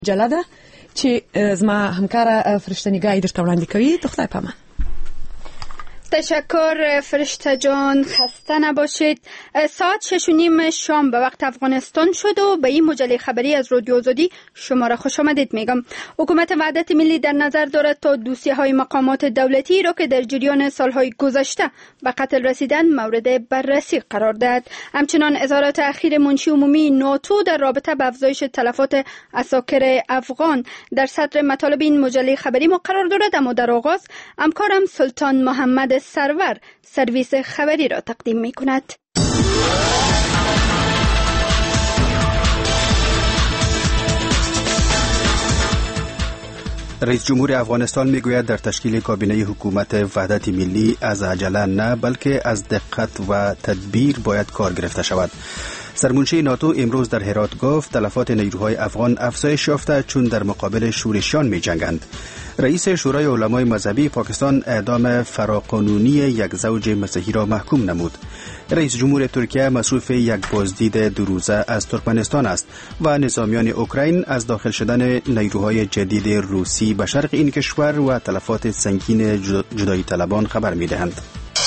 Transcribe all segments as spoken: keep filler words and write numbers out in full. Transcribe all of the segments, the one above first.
جلده چې زما همکاره فرشته نگاهی درته وړاندې کوي. ته خدای پامه. تشکر فرشته جان، خسته نباشید. ساعت شش و نیم شام به وقت افغانستان شد و به این مجله خبری از رادیو آزادی شما را خوش آمدید میگم. حکومت وحدت ملی در نظر دارد تا دوسیه های مقامات دولتی را که در جریان سالهای گذشته به قتل رسیدن مورد بررسی قرار دهد. همچنان اظهارات اخیر منشی عمومی ناتو در رابطه با افزایش تلفات عساکر افغان در صدر مطالب این مجله خبری ما قرار دارد. اما در آغاز همکارم سلطان محمد سرور سرویس خبری را تقدیم می کند. رئیس جمهور افغانستان میگوید در تشکیل کابینه حکومت وحدت ملی از عجله نه بلکه از دقت و تدبیر باید کار گرفته شود. سرمنشی ناتو امروز در هرات گفت تلفات نیروهای افغان افزایش یافته چون در مقابل شورشیان می جنگند. رئیس شورای علمای مذهبی پاکستان اعدام فراقانونی یک زوج مسیحی را محکوم نمود. رئیس جمهور ترکیه مصروف یک بازدید دو روزه از ترکمنستان است و نظامیان اوکراین از داخل شدن نیروهای جدید روسی به شرق این کشور و تلفات سنگین جدایی طلبان خبر می دهند.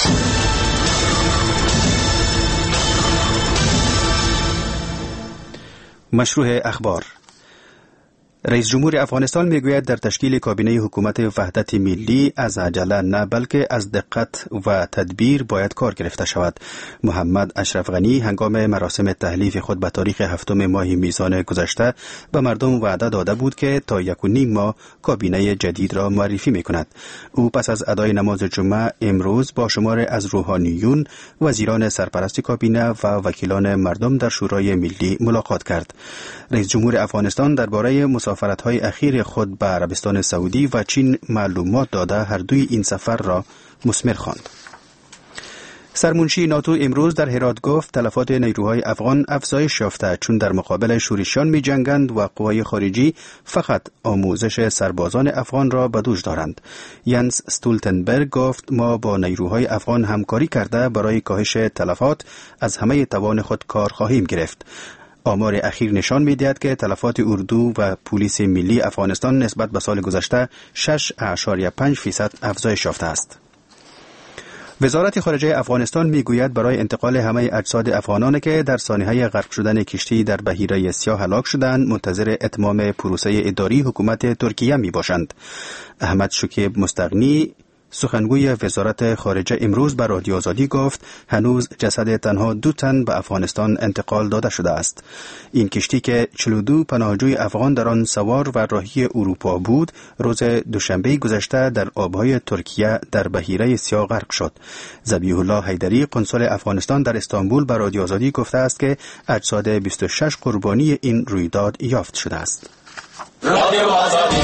مشروع اخبار. رئیس جمهور افغانستان میگوید در تشکیل کابینه حکومت وحدت ملی از عجله نه بلکه از دقت و تدبیر باید کار گرفته شود. محمد اشرف غنی هنگام مراسم تحلیف خود به تاریخ هفتم ماه میزان گذشته به مردم وعده داده بود که تا یک و نیم ماه کابینه جدید را معرفی میکند. او پس از ادای نماز جمعه امروز با شمار از روحانیون، وزیران سرپرست کابینه و وکیلان مردم در شورای ملی ملاقات کرد. رئیس جمهور افغانستان درباره مسافرت‌های اخیر خود به عربستان سعودی و چین معلومات داده هر دوی این سفر را مثمر خواند. سرمنشی ناتو امروز در هرات گفت تلفات نیروهای افغان افزایش یافته چون در مقابل شورشیان می جنگند و قوای خارجی فقط آموزش سربازان افغان را به دوش دارند. ینس استولتنبرگ گفت ما با نیروهای افغان همکاری کرده برای کاهش تلفات از همه توان خود کار خواهیم گرفت. آمار اخیر نشان می‌دهد که تلفات اردو و پلیس ملی افغانستان نسبت به سال گذشته شش اشاریه پنج فیصد افزایش یافته است. وزارت خارجه افغانستان میگوید برای انتقال همه اجساد افغانانی که در سانحه غرق شدن کشتی در بحیره سیاه هلاک شدند منتظر اتمام پروسه اداری حکومت ترکیه میباشند. احمد شکیب مستغنی سخنگوی وزارت خارجه امروز به رادیو آزادی گفت هنوز جسد تنها دو تن به افغانستان انتقال داده شده است. این کشتی که چهل و دو پناهجوی افغان در آن سوار و راهی اروپا بود روز دوشنبه گذشته در آبهای ترکیه در بحیره سیاه غرق شد. ذبیح الله حیدری قنصل افغانستان در استانبول به رادیو آزادی گفته است که اجساد بیست و شش قربانی این رویداد یافت شده است. رادیو آزادی.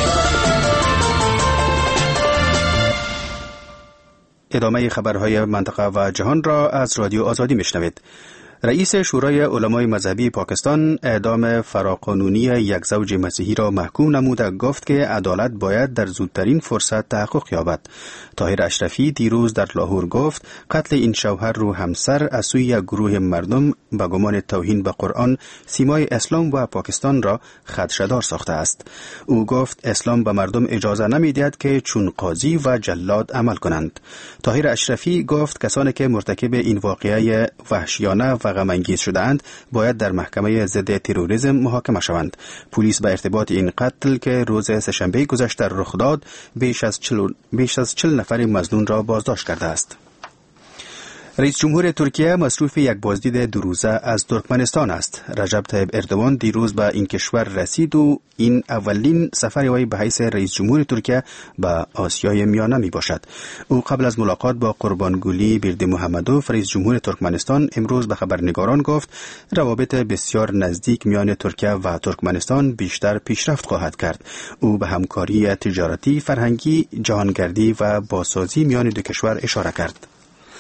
ادامه خبرهای منطقه و جهان را از رادیو آزادی میشنوید. رئیس شورای علمای مذهبی پاکستان اعدام فراقانونی یک زوج مسیحی را محکوم نموده گفت که عدالت باید در زودترین فرصت تحقق یابد. طاهر اشرفی دیروز در لاهور گفت قتل این شوهر رو همسر از سوی یک گروه مردم به گمان توهین به قرآن سیمای اسلام و پاکستان را خدشه‌دار ساخته است. او گفت اسلام به مردم اجازه نمی‌دهد که چون قاضی و جلاد عمل کنند. طاهر اشرفی گفت کسانی که مرتکب این واقعه وحشیانه و غم‌انگیز شده‌اند باید در محکمه ضد تروریسم محاکمه شوند. پلیس به ارتباط این قتل که روز سه‌شنبه گذشته رخ داد بیش از چهل بیش از چهل نفر مظنون را بازداشت کرده است. رئیس جمهور ترکیه مصروف یک بازدید دو روزه از ترکمنستان است. رجب طیب اردوان دیروز به این کشور رسید و این اولین سفر وی به حیث رئیس جمهور ترکیه به آسیای میانه می باشد. او قبل از ملاقات با قربانگولی بردیمحمدوف رئیس جمهور ترکمنستان امروز به خبرنگاران گفت روابط بسیار نزدیک میان ترکیه و ترکمنستان بیشتر پیشرفت خواهد کرد. او به همکاری تجارتی، فرهنگی، جهانگردی و بازسازی میان دو کشور اشاره کرد.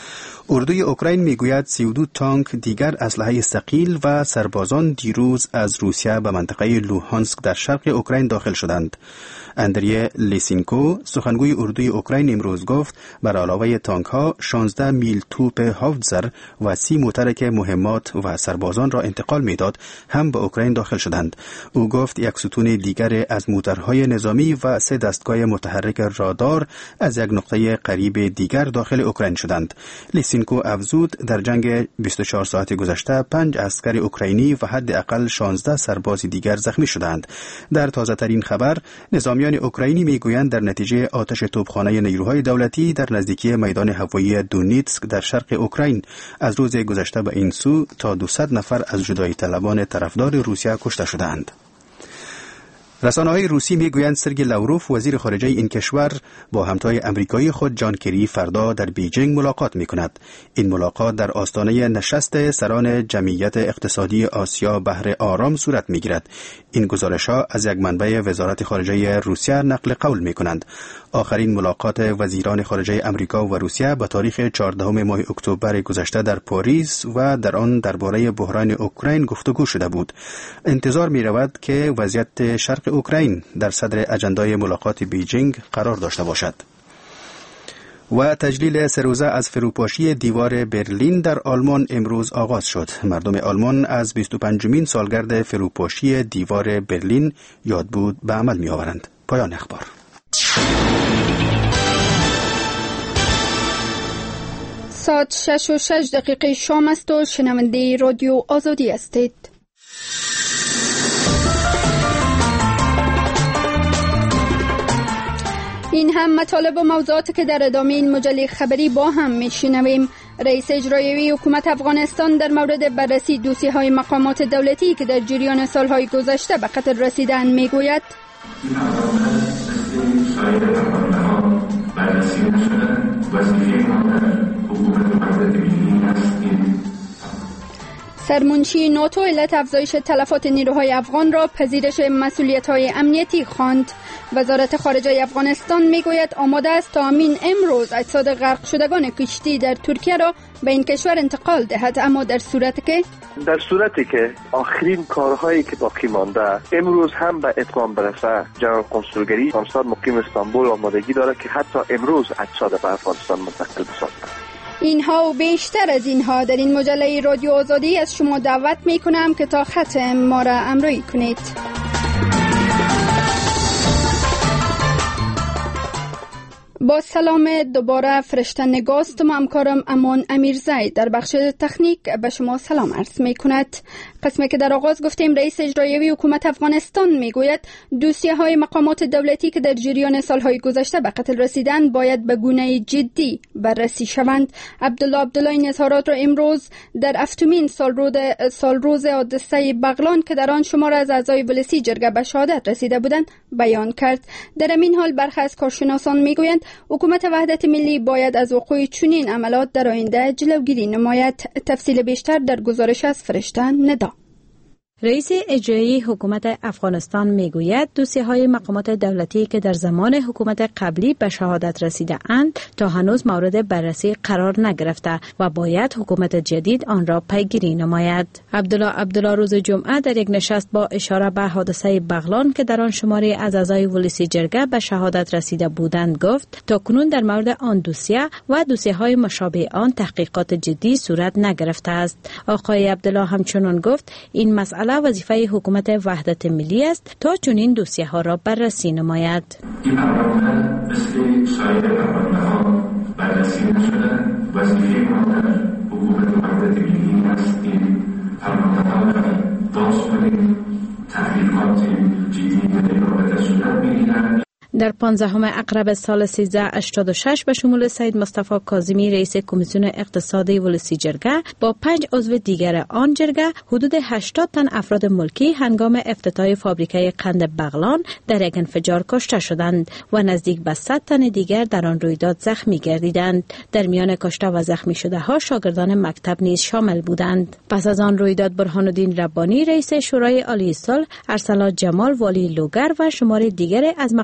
اردوی اوکراین میگوید سی و دو تانک دیگر اسلحه ثقیل و سربازان دیروز از روسیه به منطقه لوهانسک در شرق اوکراین داخل شدند. اندریه لیسینکو سخنگوی اردوی اوکراین امروز گفت بر علاوه تانک ها شانزده میل توپ هاوتزر و سی موترک مهمات و سربازان را انتقال میداد هم به اوکراین داخل شدند. او گفت یک ستون دیگر از موترهای نظامی و سه دستگاه متحرک رادار از یک نقطه قریب دیگر داخل اوکراین شدند. لیسینکو افزود در جنگ بیست و چهار ساعت گذشته پنج عسکر اوکراینی و حداقل شانزده سرباز دیگر زخمی شدند. در تازه ترین خبر نظامیان اوکراینی میگویند در نتیجه آتش توپخانه نیروهای دولتی در نزدیکی میدان هوایی دونیتسک در شرق اوکراین از روز گذشته به این سو تا دویست نفر از جدایی طلبان طرفدار روسیه کشته شدند. رسانه‌های روسی میگویند سرگئی لاوروف وزیر خارجه این کشور با همتای امریکایی خود جان کری فردا در بیجینگ ملاقات میکند. این ملاقات در آستانه نشست سران جمعیت اقتصادی آسیا بحر آرام صورت میگیرد. این گزارش‌ها از یک منبع وزارت خارجه روسیه نقل قول میکنند. آخرین ملاقات وزیران خارجه امریکا و روسیه به تاریخ چهاردهم ماه اکتبر گذشته در پاریس و در آن درباره بحران اوکراین گفتگو شده بود. انتظار می‌رود که وضعیت شرق اوکراین در صدر اجندای ملاقات بیجینگ قرار داشته باشد. و تجلیل سه روزه از فروپاشی دیوار برلین در آلمان امروز آغاز شد. مردم آلمان از بیست و پنجمین سالگرد فروپاشی دیوار برلین یادبود به عمل می آورند. پایان اخبار. ساعت شش و شش دقیقه شام است و شنونده رادیو آزادی هستید. این هم مطالب و موضوعاتی که در ادامه این مجله خبری با هم میشنویم. رئیس اجرایی حکومت افغانستان در مورد بررسی دوسیه‌های مقامات دولتی که در جریان سالهای گذشته به قتل رسیدند میگوید بررسی نشدن وظیفه ما در حکومت وحدت ملی است. سرمنشی ناتو علت افزایش تلفات نیروهای افغان را پذیرش مسئولیت‌های امنیتی خواند. وزارت خارجه افغانستان میگوید آماده است تا امین امروز اجساد غرق شدگان کشتی در ترکیه را به این کشور انتقال دهد، اما در صورتی که در صورتی که آخرین کارهایی که باقی مانده امروز هم به اتمام برسه، جنرال کنسولگری افغانستان مقیم استانبول آمادگی دارد که حتی امروز اجساد به افغانستان منتقل بسازد. اینها و بیشتر از اینها در این مجله رادیو آزادی از شما دعوت می کنم که تا خط ما را همراهی کنید. با سلام دوباره فرشته نگاست و همکارم امان امیرزی در بخش تکنیک به شما سلام عرض می کند. قسمی که در آغاز گفتیم رئیس اجرایی حکومت افغانستان می گوید دوسیه های مقامات دولتی که در جریان سالهای گذشته به قتل رسیدند باید به گونه جدی بررسی شوند. عبدالله عبدالله این اظهارات را امروز در هفتمین سالروز حادثه بغلان که در آن شمار از اعضای ولسی جرگه به شهادت رسیده بودند بیان کرد. در این حال برخی از کارشناسان می گویند حکومت وحدت ملی باید از وقوع چنین عملات در آینده جلوگیری نماید. تفصیل بیشتر در گزارش از فرشته ندا. رئیس اجرایی حکومت افغانستان میگوید دوسیه‌های مقامات دولتی که در زمان حکومت قبلی به شهادت رسیده اند تا هنوز مورد بررسی قرار نگرفته و باید حکومت جدید آن را پیگیری نماید. عبدالله عبدالله روز جمعه در یک نشست با اشاره به حادثه بغلان که در آن شماری از اعضای ولسی جرگه به شهادت رسیده بودند گفت تا کنون در مورد آن دوسیه و دوسیه‌های مشابه آن تحقیقات جدی صورت نگرفته است. آقای عبدالله همچنان گفت این مسئله وظیفه حکومت وحدت ملی است تا چنین دوسیه ها را بررسی نماید. این پرونده مثل سایر پرونده ها بررسی نشدن وظیفه ما در حکومت وحدت ملی است. این پرونده ها را باز کنید، تحقیقات جدی در این رابطه صورت بگیرد. در پانزدهم اقرب سال سیزده هشتاد و شش به شمول سید مصطفی کاظمی رئیس کمیسیون اقتصادی ولسی جرگه با پنج عضو دیگر آن جرگه حدود هشتاد تن افراد ملکی هنگام افتتاح فابریکه قند بغلان در یک انفجار کشته شدند و نزدیک به صد تن دیگر در آن رویداد زخمی گردیدند. در میان کشته و زخمی شده ها شاگردان مکتب نیز شامل بودند. پس از آن رویداد برهان الدین ربانی رئیس شورای عالی صلح، ارسلا جمال والی لوگر و شمار دیگر از مقامات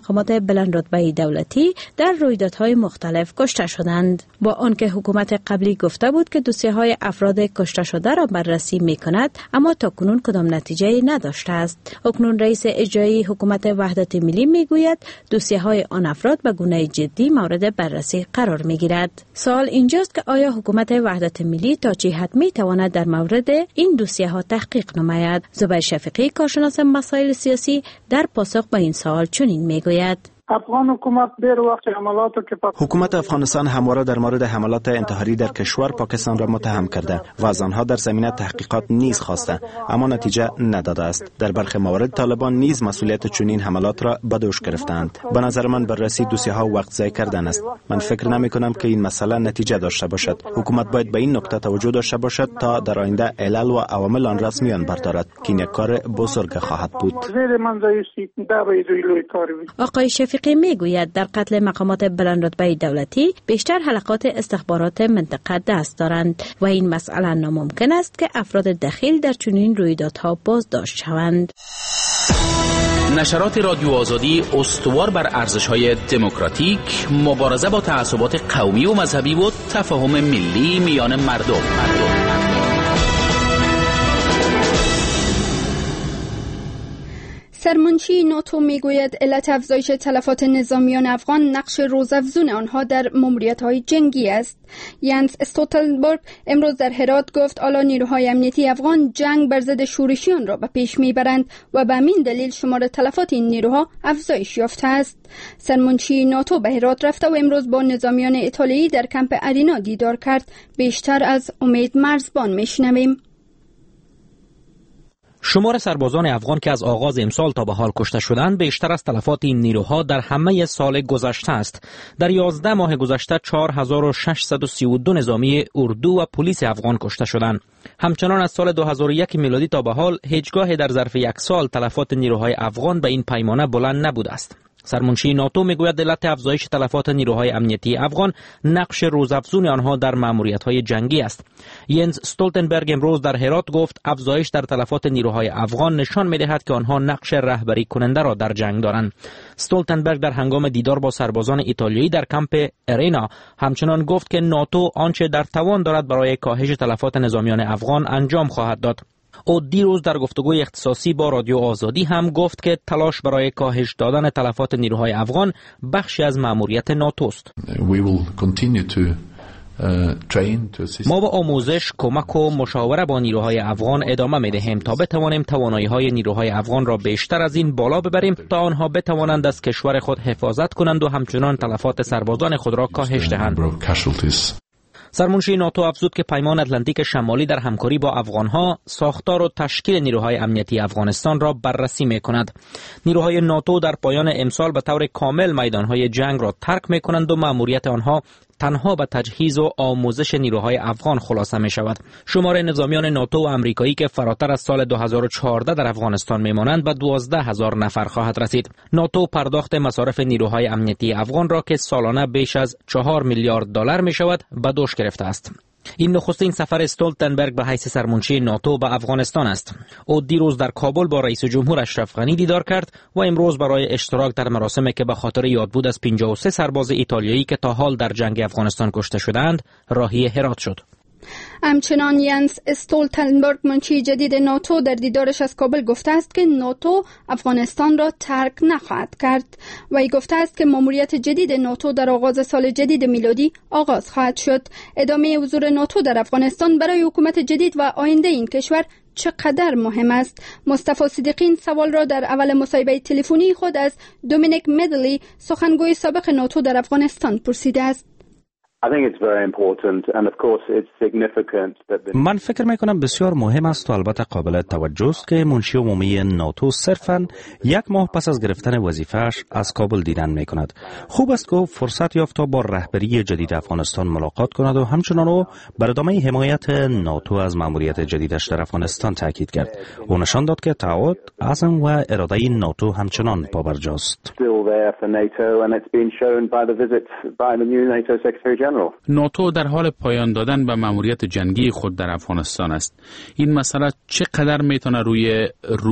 بلندرتبه دولتی در رویدادهای مختلف کشته شدند. با آنکه حکومت قبلی گفته بود که دوسیه‌های افراد کشته شده را بررسی می‌کند، اما تاکنون کدام نتیجه نداشته است. اکنون رئیس اجرایی حکومت وحدت ملی میگوید دوسیه‌های آن افراد به گونه جدی مورد بررسی قرار می‌گیرد. سوال اینجاست که آیا حکومت وحدت ملی تا چه حد می‌تواند در مورد این دوسیه‌ها تحقیق نماید؟ زبیر شفیقی، کارشناس مسائل سیاسی، در پاسخ به این سوال چنین میگوید: افغان حکومت بیر وقت حملاتو که حکومت افغانستان همواره در مورد حملات انتحاری در کشور پاکستان را متهم کرده و از آنها در زمینه تحقیقات نیز خواسته، اما نتیجه نداده است. در برخی موارد طالبان نیز مسئولیت چنین حملات را به دوش گرفتند. به نظر من بررسی دوسیه‌ها وقت ضایع کردن است. من فکر نمی کنم که این مسئله نتیجه داشته باشد. حکومت باید به این نکته توجه داشته باشد تا در آینده علل و عوامل آن را میان بردارد که این یک کار بزرگ خواهد بود. آقای شفیقی میگوید در قتل مقامات بلندرتبه دولتی بیشتر حلقات استخبارات منطقه دست دارند و این مسئله ناممکن است که افراد دخیل در چنین رویدادها بازداشت شوند. نشرات رادیو آزادی استوار بر ارزش‌های دموکراتیک، مبارزه با تعصبات قومی و مذهبی و تفاهم ملی میان مردم. مردم. سرمنشی ناتو میگوید علت افزایش تلفات نظامیان افغان نقش روزافزون آنها در ماموریت‌های جنگی است. ینس استولتنبرگ امروز در هرات گفت اعلی نیروهای امنیتی افغان جنگ بر ضد شورشیان را به پیش میبرند و به همین دلیل شمار تلفات این نیروها افزایش یافته است. سرمنشی ناتو به هرات رفته و امروز با نظامیان ایتالیایی در کمپ ارینا دیدار کرد. بیشتر از امید مرزبان میشنویم. شمار سربازان افغان که از آغاز امسال تا به حال کشته شدند بیشتر از تلفات این نیروها در همه سال گذشته است. در یازده ماه گذشته چهار هزار و ششصد و سی و دو نظامی اردو و پلیس افغان کشته شدند. همچنان از سال دو هزار و یک میلادی تا به حال هیچگاه در ظرف یک سال تلفات نیروهای افغان به این پیمانه بلند نبوده است. سرمنشی ناتو میگوید علت افزایش تلفات نیروهای امنیتی افغان نقش روزافزون آنها در ماموریت‌های جنگی است. ینس استولتنبرگ امروز در هرات گفت افزایش در تلفات نیروهای افغان نشان می‌دهد که آنها نقش رهبری کننده را در جنگ دارند. استولتنبرگ در هنگام دیدار با سربازان ایتالیایی در کمپ ارینا همچنان گفت که ناتو آنچه در توان دارد برای کاهش تلفات نظامیان افغان انجام خواهد داد. او دیروز در گفتگوی اختصاصی با رادیو آزادی هم گفت که تلاش برای کاهش دادن تلفات نیروهای افغان بخشی از مأموریت ناتوست. ما با آموزش، کمک و مشاوره با نیروهای افغان ادامه می‌دهیم تا بتوانیم توانایی‌های نیروهای افغان را بیشتر از این بالا ببریم تا آنها بتوانند از کشور خود حفاظت کنند و همچنان تلفات سربازان خود را کاهش دهند. سرمنشی ناتو افزود که پیمان اتلانتیک شمالی در همکاری با افغانها ساختار و تشکیل نیروهای امنیتی افغانستان را بررسی می‌کند. نیروهای ناتو در پایان امسال به طور کامل میدانهای جنگ را ترک می‌کنند و مأموریت آنها تنها به تجهیز و آموزش نیروهای افغان خلاصه می شود. شمار نظامیان ناتو و امریکایی که فراتر از سال دو هزار و چهارده در افغانستان می مانند به دوازده هزار نفر خواهد رسید. ناتو پرداخت مصارف نیروهای امنیتی افغان را که سالانه بیش از چهار میلیارد دلار می شود به دوش گرفته است. این نخستین سفر استولتنبرگ به حیث سرمنشی ناتو به افغانستان است. او دیروز در کابل با رئیس جمهور اشرف غنی دیدار کرد و امروز برای اشتراک در مراسمی که به خاطر یادبود از پنجاه و سه سرباز ایتالیایی که تا حال در جنگ افغانستان کشته شدند راهی هرات شد. همچنان ینس استولتنبرگ منشی جدید ناتو در دیدارش از کابل گفته است که ناتو افغانستان را ترک نخواهد کرد. وی گفته است که ماموریت جدید ناتو در آغاز سال جدید میلادی آغاز خواهد شد. ادامه حضور ناتو در افغانستان برای حکومت جدید و آینده این کشور چقدر مهم است؟ مصطفی صدیقی سوال را در اول مصاحبه تلفنی خود از دومینیک مدلی سخنگوی سابق ناتو در افغانستان پرسیده است. من فکر میکنم بسیار مهم است و البته قابل توجه است که منشی عمومی ناتو صرفاً یک ماه پس از گرفتن وظیفه‌اش از کابل دیدن میکند. خوب است که فرصت یافت تا با رهبری جدید افغانستان ملاقات کند و همچنان او بر ادامه حمایت ناتو از مأموریت جدیدش در افغانستان تاکید کرد. او نشان داد که تعهد، عزم و اراده ناتو همچنان پابرجاست. there for NATO and it's been shown by the visit by the new NATO Secretary General. ناتو در حال پایان دادن به مأموریت جنگی خود در افغانستان است. این مسئله چقدر میتونه روی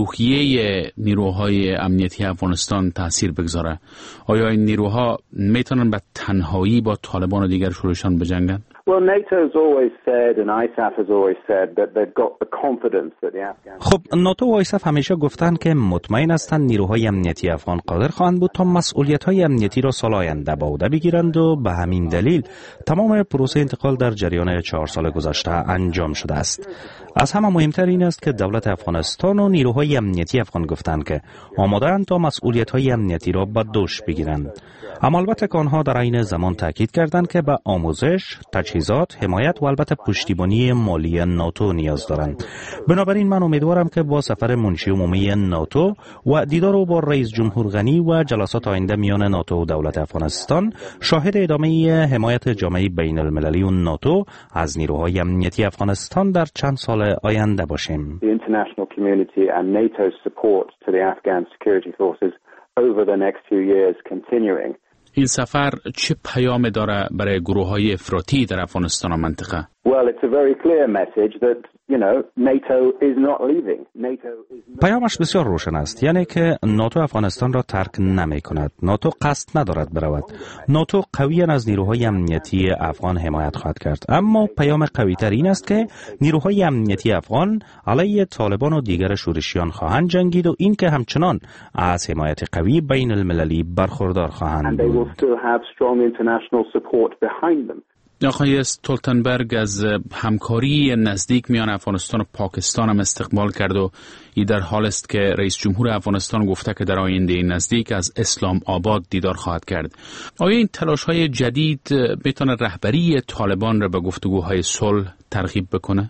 روحیه نیروهای امنیتی افغانستان تاثیر بگذاره؟ آیا این نیروها میتونن به تنهایی با طالبان و دیگر شورشان بجنگن؟ Well, NATO's always said and I S A F has always said that they've got the confidence that the Afghan. خب ناتو و آیساف همیشه گفتن که مطمئن هستند نیروهای امنیتی افغان قادر خواهند بود تا مسئولیت‌های امنیتی را سال آینده به عهده بگیرند و به همین دلیل تمام پروسه انتقال در جریان چهار سال گذشته انجام شده است. از همه مهمتر این است که دولت افغانستان و نیروهای امنیتی افغان گفتند که آماده‌اند تا مسئولیت‌های امنیتی را به دوش بگیرند. اما البته که آنها در عین زمان تاکید کردند که به آموزش، تجهیزات، حمایت و البته پشتیبانی مالی ناتو نیاز دارند. بنابراین من امیدوارم که با سفر منشی عمومی ناتو و دیدار با رئیس جمهور غنی و جلسات آینده میان ناتو و دولت افغانستان شاهد ادامه حمایت جامعه بین المللی و ناتو از نیروهای امنیتی افغانستان در چند سال آینده باشیم. The international community and NATO's support to the Afghan security forces over the next few years continuing. این سفر چه پیام داره برای گروه‌های افراطی در افغانستان و منطقه؟ Well, it's a very clear message that, you know, NATO is not leaving. NATO is not... پیامش بسیار روشن است، یعنی که ناتو افغانستان را ترک نمی کند. ناتو قصد ندارد برود. ناتو قویاً از نیروهای امنیتی افغان حمایت خواهد کرد. اما پیام قوی‌تر این است که نیروهای امنیتی افغان علیه طالبان و دیگر شورشیان خواهند جنگید و این که همچنان از حمایت قوی بین المللی برخوردار خواهند بود. And they will still have strong international support behind them. آقای استولتنبرگ از همکاری نزدیک میان افغانستان و پاکستان هم استقبال کرد و این در حال است که رئیس جمهور افغانستان گفته که در آینده نزدیک از اسلام آباد دیدار خواهد کرد. آیا این تلاش‌های جدید میتونه رهبری طالبان را به گفتگوهای صلح ترغیب بکنه؟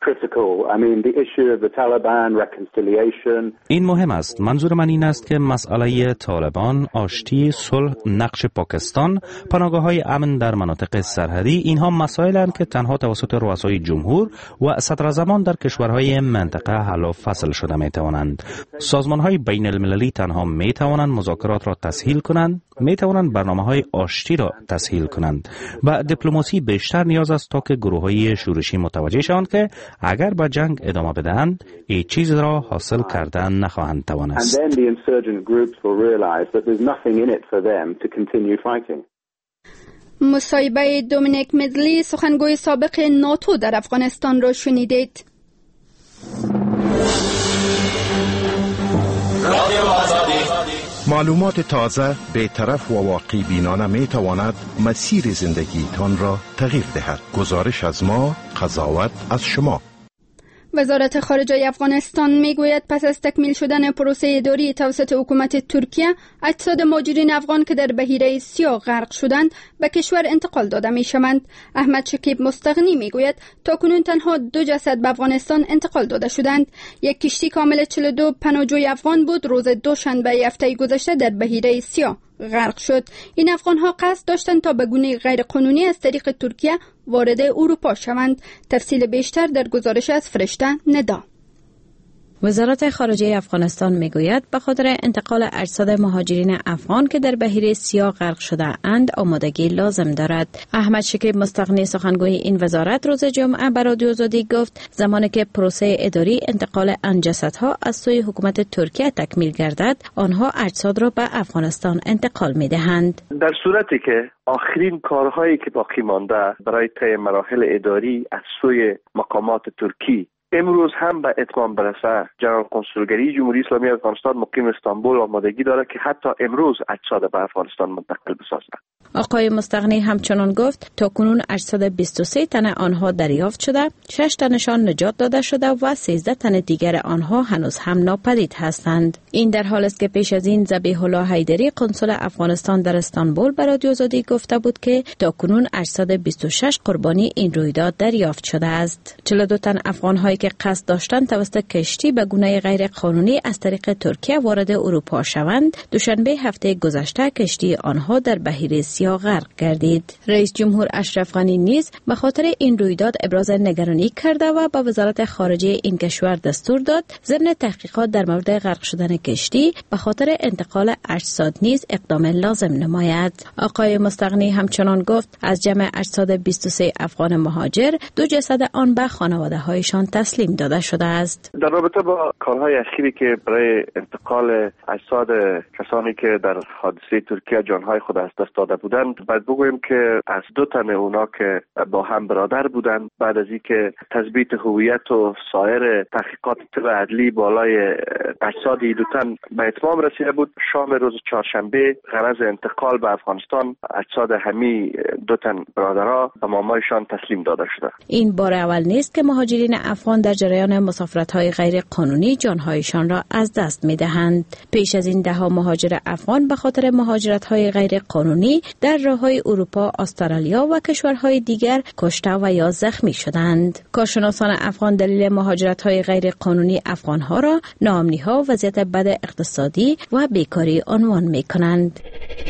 I mean, the issue of the Taliban reconciliation. این مهم است. منظور من این است که مسئله طالبان، آشتی، صلح، نقش پاکستان، پناهگاه‌های امن در مناطق سرحدی، اینها مسائلند که تنها توسط رؤسای جمهور و صدراعظمان در کشورهای منطقه حل و فصل شده می‌توانند. سازمان‌های بین المللی تنها می‌توانند مذاکرات را تسهیل کنند، می‌توانند برنامه‌های آشتی را تسهیل کنند. و دیپلماسی بیشتر نیاز است تا که گروه‌های شورشی متوجه شوند که اگر با جنگ ادامه بدهند هیچ چیز را حاصل کردن نخواهند توانست. مصاحبه دومینیک مدلی سخنگوی سابق ناتو در افغانستان را شنیدید. معلومات تازه، بی‌طرف و واقع بینانه می تواند مسیر زندگی تان را تغییر دهد. گزارش از ما، قضاوت از شما. وزارت خارجه افغانستان میگوید پس از تکمیل شدن پروسه اداری توسط حکومت ترکیه، اجساد مهاجرین افغان که در بحیره سیاه غرق شدند به کشور انتقال داده می شوند. احمد شکیب مستغنی میگوید تاکنون تنها دو جسد به افغانستان انتقال داده شدند. یک کشتی کامل چهل و دو پناهجوی افغان بود روز دوشنبه هفته گذشته در بحیره سیاه غرق شد. این افغان ها قصد داشتند تا به گونه غیر قانونی از طریق ترکیه وارد اروپا شوند. تفصیل بیشتر در گزارش از فرشته ندا. وزارت خارجه افغانستان میگوید به خاطر انتقال اجساد مهاجرین افغان که در بحیره سیاه غرق شده اند آمادگی لازم دارد. احمد شکیب مستغنی سخنگوی این وزارت روز جمعه به رادیو آزادی گفت زمانی که پروسه اداری انتقال آن جسدها از سوی حکومت ترکیه تکمیل گردد آنها اجساد را به افغانستان انتقال میدهند. در صورتی که آخرین کارهایی که باقی مانده برای طی مراحل اداری از سوی مقامات ترکی امروز هم به اتمام برسه، جنرال کنسولگری جمهوری اسلامی افغانستان مقیم استانبول آمادگی دارد که حتی امروز اجساد به افغانستان منتقل بسازد. آقای مستغنی همچنان گفت تاکنون اجساد بیست و سه تن آنها دریافت شده، شش تنشان نجات داده شده و سیزده تن دیگر آنها هنوز هم ناپدید هستند. این در حال است که پیش از این ذبیح الله حیدری قنسول افغانستان در استانبول به رادیو آزادی گفته بود که تاکنون اجساد بیست و شش قربانی این رویداد دریافت شده است. چهل و دو تن افغان‌های آنهایی که قصد داشتند توسط کشتی به گونه غیر قانونی از طریق ترکیه وارد اروپا شوند، دوشنبه هفته گذشته کشتی آنها در بحیر سیاه غرق گردید. رئیس جمهور اشرف غنی نیز به خاطر این رویداد ابراز نگرانی کرده و به وزارت خارجه این کشور دستور داد ضمن تحقیقات در مورد غرق شدن کشتی به خاطر انتقال اجساد نیز اقدام لازم نماید. آقای مستغنی همچنان گفت از جمع اجساد بیست و سه افغان مهاجر دو جسد آن به خانواده هایشان تسلیم داده شده است. در رابطه با کارهای اخیری که برای انتقال اجساد کسانی که در حادثه ترکیه جانهای خود از دست داده بودند، باید بگوییم که از دو تن اونا که با هم برادر بودند، بعد از اینکه تثبیت هویت و سایر تحقیقات طب عدلی بالای اجساد دو تن به اتمام رسیده بود، شام روز چهارشنبه غرض انتقال به افغانستان اجساد همی دو تن برادرها به مامایشان تسلیم داده شده. این بار اول نیست که مهاجرین افغان در جریان مسافرت‌های غیر قانونی جانهایشان را از دست می‌دهند. پیش از این ده‌ها مهاجر افغان به خاطر مهاجرت‌های غیر قانونی در راه‌های اروپا، استرالیا و کشورهای دیگر کشته و یا زخمی شدند. کارشناسان افغان دلیل مهاجرت‌های غیر قانونی افغان‌ها را ناامنی‌ها، وضعیت بد اقتصادی و بیکاری عنوان می‌کنند.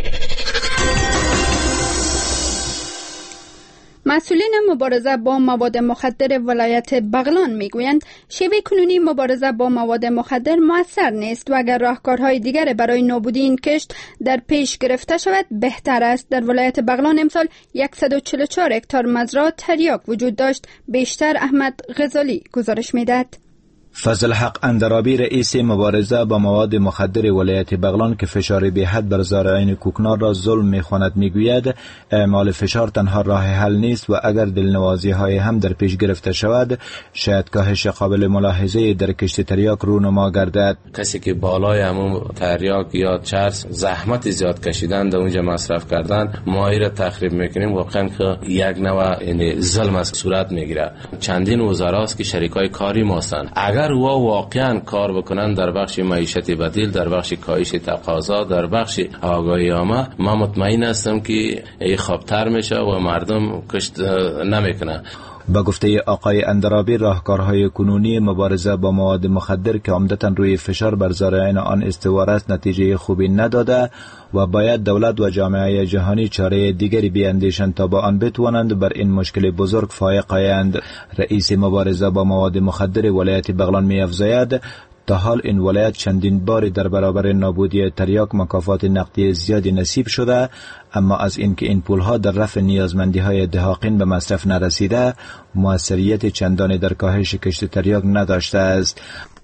مسئولین مبارزه با مواد مخدر ولایت بغلان میگویند شیوه کنونی مبارزه با مواد مخدر مؤثر نیست و اگر راهکارهای دیگر برای نابودی این کشت در پیش گرفته شود بهتر است. در ولایت بغلان امسال صد و چهل و چهار هکتار مزرعه تریاک وجود داشت. بیشتر احمد غزالی گزارش میدهد. فضل حق اندرابی رئیس مبارزه با مواد مخدر ولایت بغلان که فشار بی حد بر زارعین کوکنار را ظلم می‌خواند میگوید اعمال فشار تنها راه حل نیست و اگر دلنوازی های هم در پیش گرفته شود شاید کاهش قابل ملاحظه در کشت تریاک رونما گردد. کسی که بالای همون تریاک یا چرس زحمت زیاد کشیدن در اونجا مصرف کردن ماهی را تخریب میکنیم، واقعا که یک نوع یعنی ظلم از صورت میگیره. چندین وزراست که شریکای کاری ما هستند، اگر و واقعا کار بکنن در بخش معیشت بدیل، در بخش کاهش تقاضا، در بخش آگاهی عامه، من مطمئن هستم که این خوبتر میشه و مردم کشت نمیکنه. با گفته آقای اندرابی راهکارهای کنونی مبارزه با مواد مخدر که عمدتاً روی فشار بر زارعین آن استوار است نتیجه خوبی نداده و باید دولت و جامعه جهانی چاره دیگری بیاندیشند تا با آن بتوانند بر این مشکل بزرگ فائق آیند. رئیس مبارزه با مواد مخدر ولایت بغلان می‌افزاید تا حال این ولایت چندین باری در برابر نابودی تریاک مکافات نقدی زیادی نصیب شده، اما از اینکه این پولها در رفع نیازمندی‌های دهاقین به مصرف نرسیده موثریت چندانی در کاهش کشت تریاک نداشته است.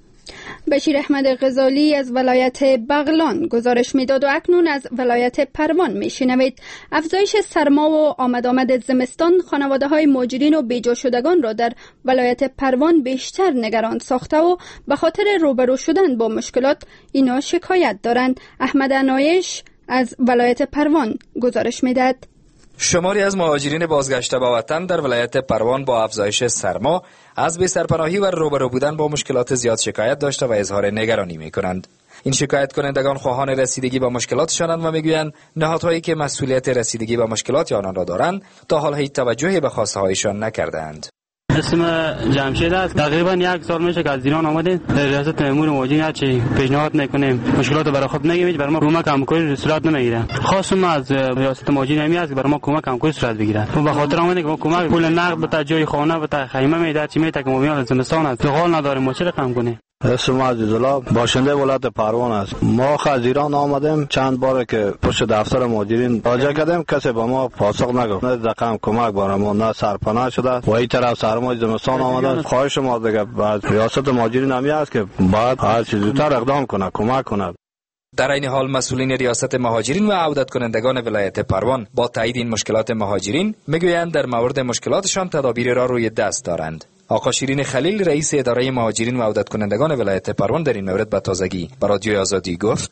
بشیر احمد غزالی از ولایت بغلان گزارش میداد و اکنون از ولایت پروان میشنوید. افزایش سرما و آمد آمد زمستان خانواده های مهاجرین و بیجا شدگان را در ولایت پروان بیشتر نگران ساخته و به خاطر روبرو شدن با مشکلات اینا شکایت دارند. احمد عنایش از ولایت پروان گزارش میداد. شماری از مهاجرین بازگشته به وطن در ولایت پروان با افزایش سرما از بی سرپناهی و روبرو بودن با مشکلات زیاد شکایت داشته و اظهار نگرانی می کنند. این شکایت کنندگان خواهان رسیدگی به مشکلاتشانند و میگویند نهادهایی که مسئولیت رسیدگی به مشکلات آنان را دارند تا حال هیچ توجهی به خواسته هایشان نکردند. اسم جمشید است. تقریبا یک سال میشه که از ایران آمدیم. در ریاست امور مهاجرین چی پیشنهاد نکنیم، مشکلات برای خود نگیم، برای ما کمک همکاری صورت نمیگیره. خاصم از ریاست مهاجرین همی است که برای ما کمک همکاری صورت بگیره. و به خاطر آمدیم که ما کمک پول نقد به جای خانه و تا خیمه میده چی میته که ما میان زمستان است. حال نداریم ما چه رقم کنیم. اسم عزیزالله باشنده ولایت پروان است. ما از ایران آمدیم، چند بار که پشت دفتر مهاجرین مراجعه کردیم، کسی به ما پاسخ نگفت. نه رقم کمک برای ما، نه سرپناه شده و این طرف سرمای زمستان آمده. خواهش ما دیگه بعد ریاست مهاجرین همی است که بعد هر چیز زودتر اقدام کنه، کمک کنه. در این حال مسئولین ریاست مهاجرین و عودت کنندگان ولایت پروان با تایید این مشکلات مهاجرین میگویند در مورد مشکلاتشان تدابیر را روی دست دارند. آقا شیرین خلیل رئیس اداره مهاجرین و عودت کنندگان ولایت پروان در این مورد به تازگی به رادیوی آزادی گفت: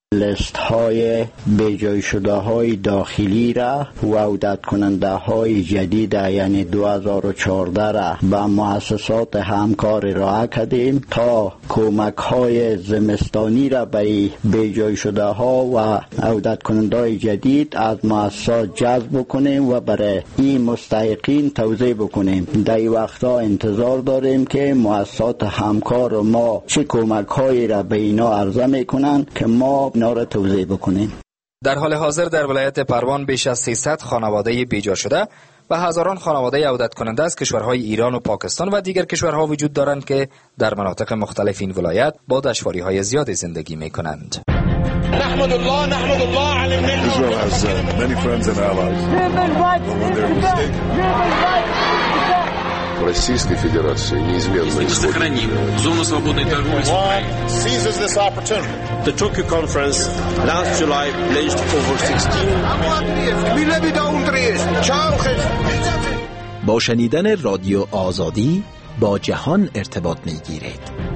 لیست های بیجای شده های داخلی را و عودت کننده های جدید یعنی دو هزار و چهارده را به مؤسسات همکار ارائه کردیم تا کمک های زمستانی را به بیجای شده ها و عودت کننده های جدید از مؤسسات جذب کنیم و برای این مستحقین توزیع بکنیم. در این وقتا انتظار داریم که مؤسسات همکار ما چه کمک هایی را به اینا عرضه میکنن که ما اینا را توزیع بکنیم. در حال حاضر در ولایت پروان بیش از سیصد خانواده بیجا شده و هزاران خانواده عودت کننده از کشورهای ایران و پاکستان و دیگر کشورها وجود دارند که در مناطق مختلف این ولایت با دشواری‌های زیادی زندگی می‌کنند. نحمد الله نحمد الله علی النعمة. Israel has uh, many friends and allies. Российской Федерации неизменно исходит. Зону свободной торговли seizes this opportunity. The Tokyo conference last July pledged over sixteen. با شنیدن رادیو آزادی با جهان ارتباط می‌گیرید.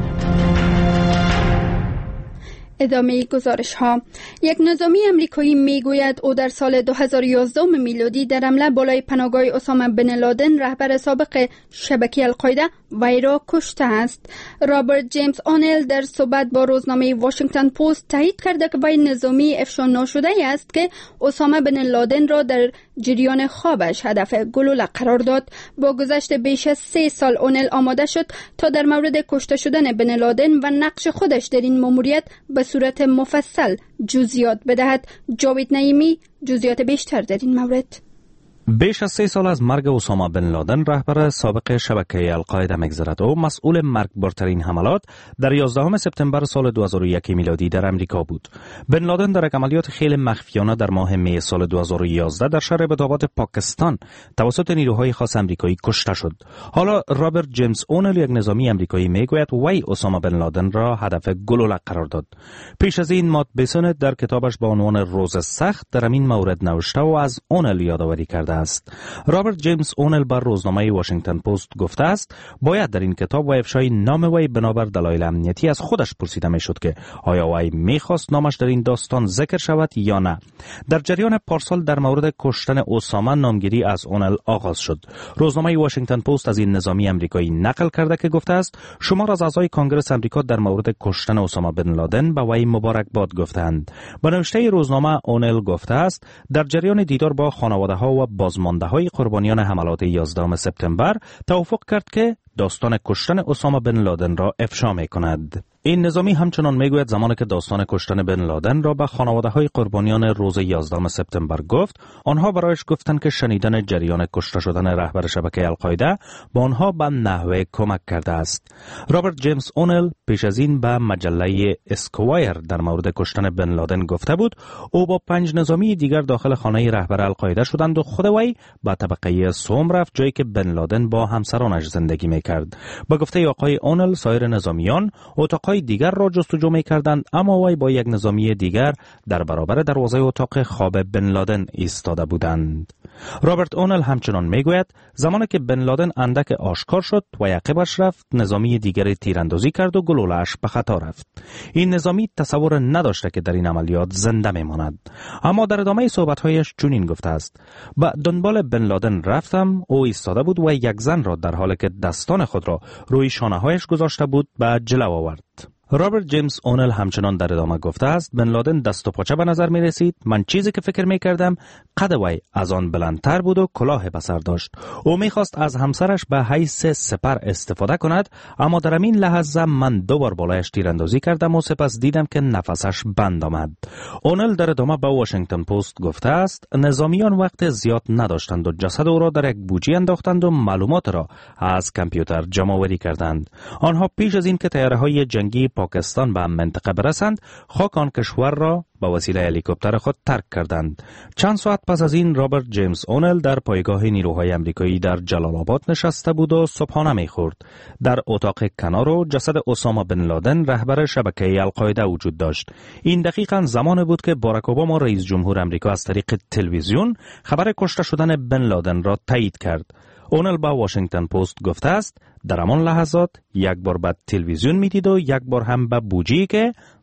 ادامه گزارش ها. یک نظامی امریکایی میگوید او در سال دو هزار و یازده میلادی در حمله بالای پناهگاه اسامه بن لادن رهبر سابق شبکه القاعده وی را کشته است. رابرت جیمز اونل در صحبت با روزنامه واشنگتن پست تایید کرده که وی نظامی افشا ناشده است که اسامه بن لادن را در جریان خوابش هدف گلوله قرار داد. با گذشت بیش از سه سال اونل آماده شد تا در مورد کشته شدن بن لادن و نقش خودش در این ماموریت به صورت مفصل جزئیات بدهد. جاوید نعیمی جزئیات بیشتر در این مورد. بیش از سه سال از مرگ اسامه بن لادن رهبر سابق شبکه القاعده می‌گذرد. او مسئول مرگبارترین حملات در یازدهم سپتامبر سال دو هزار و یک میلادی در امریکا بود. بن لادن در یک عملیات خیلی مخفیانه در ماه می سال دو هزار و یازده در شهر ابت‌آباد پاکستان توسط نیروهای خاص امریکایی کشته شد. حالا رابرت جیمز اونل یک نظامی امریکایی میگوید وی اسامه بن لادن را هدف گلوله قرار داد. پیش از این مات بیسنت در کتابش با عنوان روز سخت در این مورد نوشته و از اونل یادآوری کرده است. رابرت جیمز اونل بر روزنامه واشنگتن پست گفته است باید در این کتاب و افشای نام وی بنابر دلایل امنیتی از خودش پرسیده میشد که آیا وی میخواست نامش در این داستان ذکر شود یا نه. در جریان پارسال در مورد کشتن اسامه نامگیری از اونل آغاز شد. روزنامه واشنگتن پست از این نظامی امریکایی نقل کرده که گفته است شمار از اعضای کنگره امریکا در مورد کشتن اسامه بن لادن به وی مبارکباد گفتند. به نوشته روزنامه اونل گفته است در جریان دیدار با خانواده‌ها و بازمانده های قربانیان حملات یازدهم سپتامبر توافق کرد که داستان کشتن اسامه بن لادن را افشا می کند. این نظامی همچنان میگوید زمانی که داستان کشتن بن لادن را به خانواده‌های قربانیان روز یازدهم سپتامبر گفت، آنها برایش گفتند که شنیدن جریان کشته شدن رهبر شبکه القاعده با آنها به نحوه کمک کرده است. رابرت جیمز اونل پیش از این به مجله اسکوایر در مورد کشتن بن لادن گفته بود او با پنج نظامی دیگر داخل خانه رهبر القاعده شدند و خود وی به طبقه سوم رفت، جایی که بن لادن با همسرانش زندگی میکرد. با گفته آقای اونل سایر نظامیان اتاق دیگر را جستجو می کردند، اما وی با یک نظامی دیگر در برابر دروازه اتاق خواب بن لادن ایستاده بودند. رابرت اونل همچنان می گوید زمانی که بن لادن اندک آشکار شد و عقبش رفت، نظامی دیگر تیراندازی کرد و گلوله‌اش به خطا رفت. این نظامی تصور نداشته که در این عملیات زنده می ماند، اما در ادامه صحبت‌هایش چنین گفته است: با دنبال بن لادن رفتم، او ایستاده بود و یک زن را در حالی که دستان خود را روی شانه‌هایش گذاشته بود به جلو آورد. رابرت جیمز اونل همچنان در ادامه گفته است بن لادن دست و پاچه به نظر می رسید. من چیزی که فکر می کردم قد وی از آن بلندتر بود و کلاه به سر داشت. او می خواست از همسرش به حیث سپر استفاده کند، اما در این لحظه من دو بار بالایش تیراندازی کردم و سپس دیدم که نفسش بند آمد. اونل در ادامه به واشنگتن پست گفته است نظامیان وقت زیاد نداشتند و جسد او را در یک بوجی انداختند و معلومات را از کامپیوتر جمع آوری کردند. آنها پیش از این که طیاره‌های جنگی پاکستان به منطقه برسند، خاک آن کشور را با وسیله هلیکوپتر خود ترک کردند. چند ساعت پس از این رابرت جیمز اونل در پایگاه نیروهای امریکایی در جلال آباد نشسته بود و صبحانه می‌خورد. در اتاق کنار او جسد اسامه بن لادن رهبر شبکه القاعده وجود داشت. این دقیقاً زمان بود که باراک اوباما رئیس جمهور آمریکا از طریق تلویزیون خبر کشته شدن بن لادن را تایید کرد. اونل با واشنگتن پست گفته است در همان لحظات یک بار به تلویزیون میدید و یک بار هم به بوجی که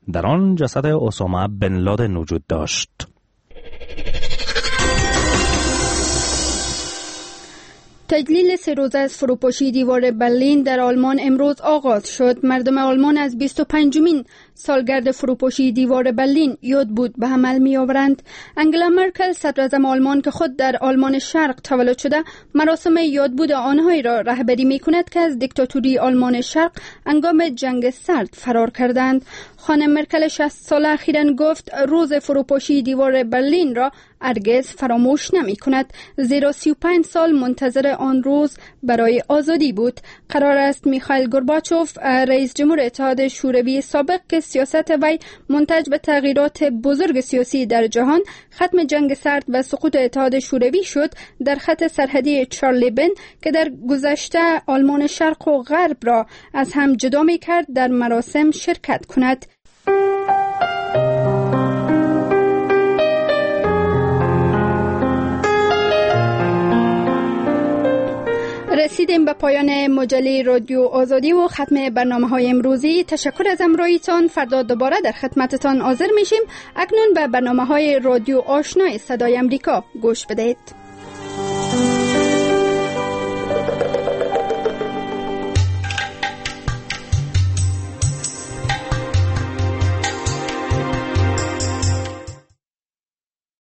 در آن جسد اسامه بن لادن وجود داشت. تجلیل سه روزه از فروپاشی دیوار برلین در آلمان امروز آغاز شد. مردم آلمان از بیست و پنجمین سالگرد فروپاشی دیوار برلین یاد بود به عمل می آورند. انگلا مرکل صدراعظم آلمان که خود در آلمان شرق تولد شده، مراسم یادبود آنهایی را رهبری می کند که از دیکتاتوری آلمان شرق هنگام جنگ سرد فرار کردند. خانم مرکل شصت ساله اخیراً گفت روز فروپاشی دیوار برلین را هرگز فراموش نمی کند، زیرا سی و پنج سال منتظر آن روز برای آزادی بود. قرار است میخائیل گورباچوف، رئیس جمهور اتحاد شوروی سابق که سیاست وی منتج به تغییرات بزرگ سیاسی در جهان، ختم جنگ سرد و سقوط اتحاد شوروی شد، در خط سرحدی چارلیبن که در گذشته آلمان شرق و غرب را از هم جدا می کرد در مراسم شرکت کند. رسیدیم به پایان مجله رادیو آزادی و ختم برنامه های امروزی. تشکر از همراهیتان. فردا دوباره در خدمتتان حاضر میشیم. اکنون به برنامه های رادیو آشنای صدای امریکا گوش بدهید.